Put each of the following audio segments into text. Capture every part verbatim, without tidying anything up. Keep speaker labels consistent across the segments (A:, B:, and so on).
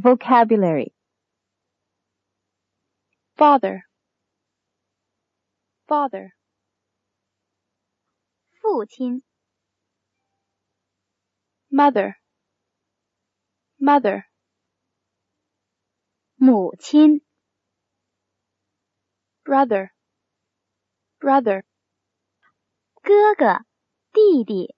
A: Vocabulary. Father, father.
B: 父亲
A: Mother, mother.
B: 母亲
A: Brother, brother.
B: 哥哥弟弟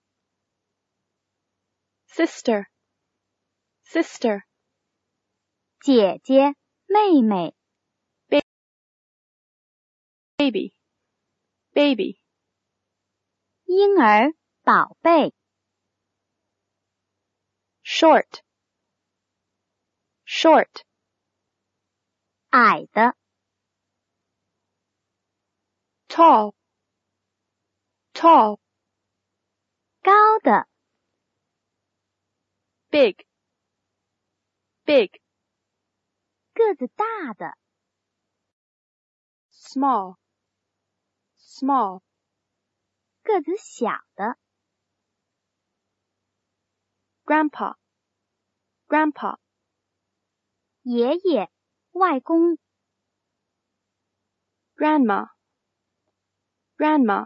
A: Sister, sister.
B: 姐姐妹妹
A: Baby, baby.
B: 婴儿宝贝
A: Short, short.
B: 矮的
A: Tall, tall.
B: 高的
A: Big, big.
B: 个子大的
A: Small, small.
B: 个子小的
A: Grandpa, grandpa.
B: 爷爷外公
A: Grandma, grandma.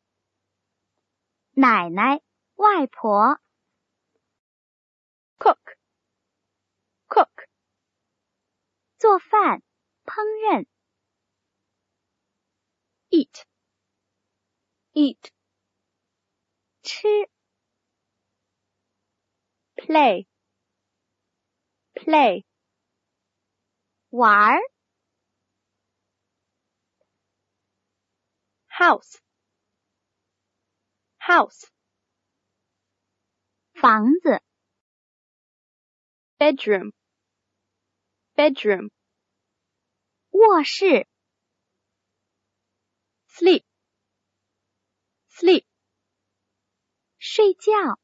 B: 奶奶外婆
A: Cook, cook.
B: 做饭烹饪
A: Eat, eat.
B: 吃
A: Play, play.
B: 玩儿
A: House, house.
B: 房子
A: Bedroom, bedroom.
B: 卧室
A: Sleep, sleep.
B: 睡觉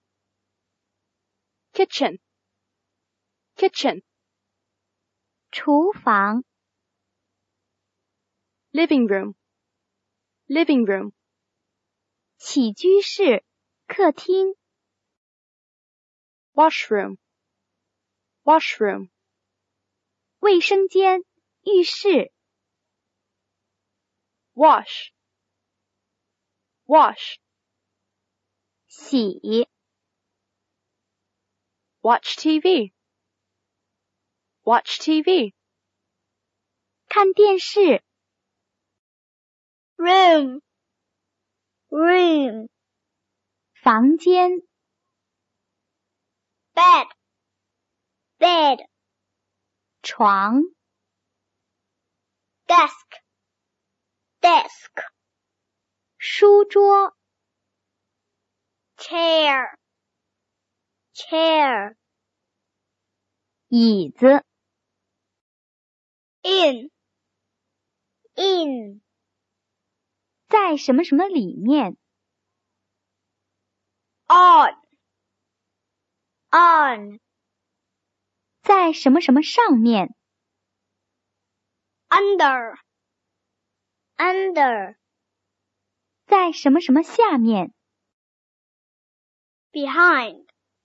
A: Kitchen, kitchen.
B: 厨房
A: Living room, living room.
B: 起居室客厅
A: Washroom, washroom.
B: 卫生间浴室
A: Wash, wash.
B: 洗
A: Watch T V, watch T V.
B: 看电视
C: room, room.
B: 房间
C: bed, bed.
B: 床
C: desk, desk.
B: 书桌
C: chair, chair.
B: 椅子
C: in, in.
B: 在什么什么里面
C: on, on.
B: 在什么什么上面
C: under, under.
B: 在什么什么下面
C: behind,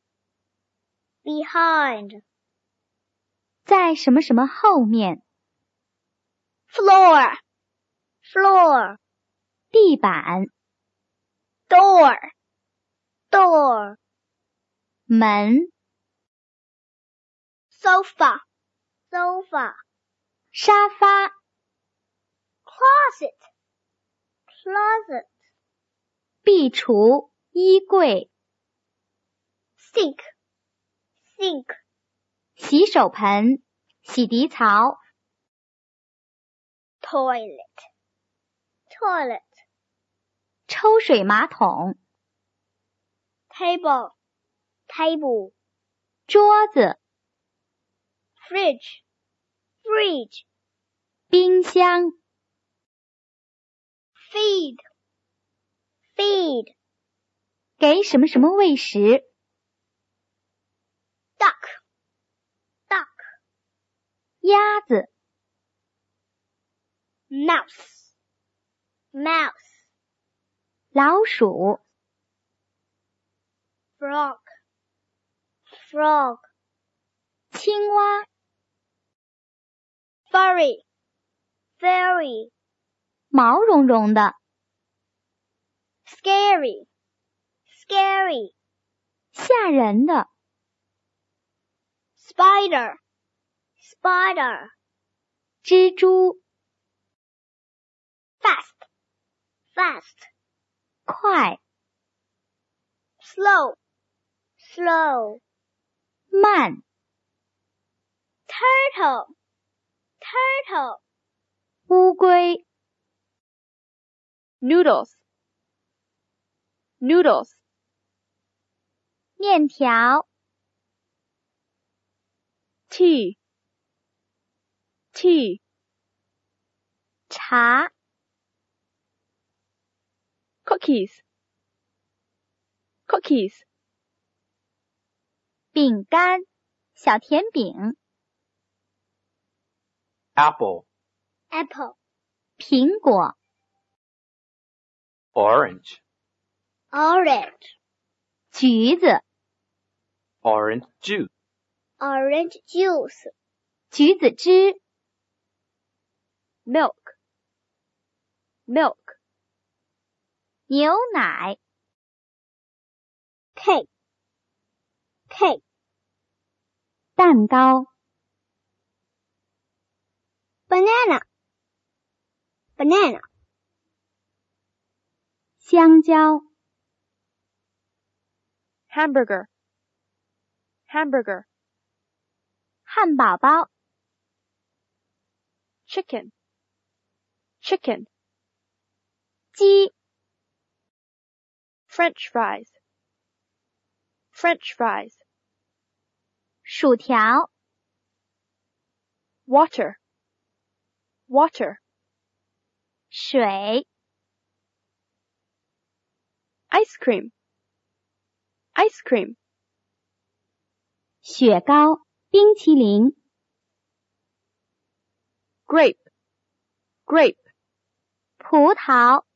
C: behind.
B: 在什么什么后面
C: floor, floor.
B: 地板
C: door, door.
B: 门
C: sofa, sofa.
B: 沙发
C: closet, closet.
B: 壁橱衣柜
C: sink, sink.
B: 洗手盆洗涤槽
C: toilet, toilet.
B: 抽水马桶
C: table, table.
B: 桌子
C: fridge, fridge.
B: 冰箱
C: feed, feed.
B: 给什么什么喂食
C: duck, duck.
B: 鸭子
C: mouse, mouse.
B: 老鼠
C: frog, frog.
B: 青蛙，
C: furry, fairy,
B: 毛茸茸的，
C: scary, scary,
B: 吓人的，
C: spider, spider,
B: 蜘蛛，
C: fast, fast,
B: 快，
C: slow, slow,
B: 慢，
C: turtle, turtle,
B: 乌龟，
A: noodles, noodles,
B: 面条，
A: tea, tea,
B: 茶，
A: cookies, cookies,
B: 饼干，小甜饼，
D: apple,
C: apple,
B: 苹果，
D: orange,
C: orange,
B: 橘子，
D: orange juice,
C: orange juice,
B: 橘子汁，
A: milk, milk,
B: 牛奶，
C: cake, cake,
B: 蛋糕，
C: banana, banana,
B: 香蕉，
A: hamburger, hamburger,
B: 汉堡包，
A: chicken, chicken,
B: 鸡，
A: French fries, French fries,
B: 薯条，
A: water, water,
B: 水，
A: ice cream, ice cream,
B: 雪糕，冰淇淋，
A: grape, grape,
B: 葡萄，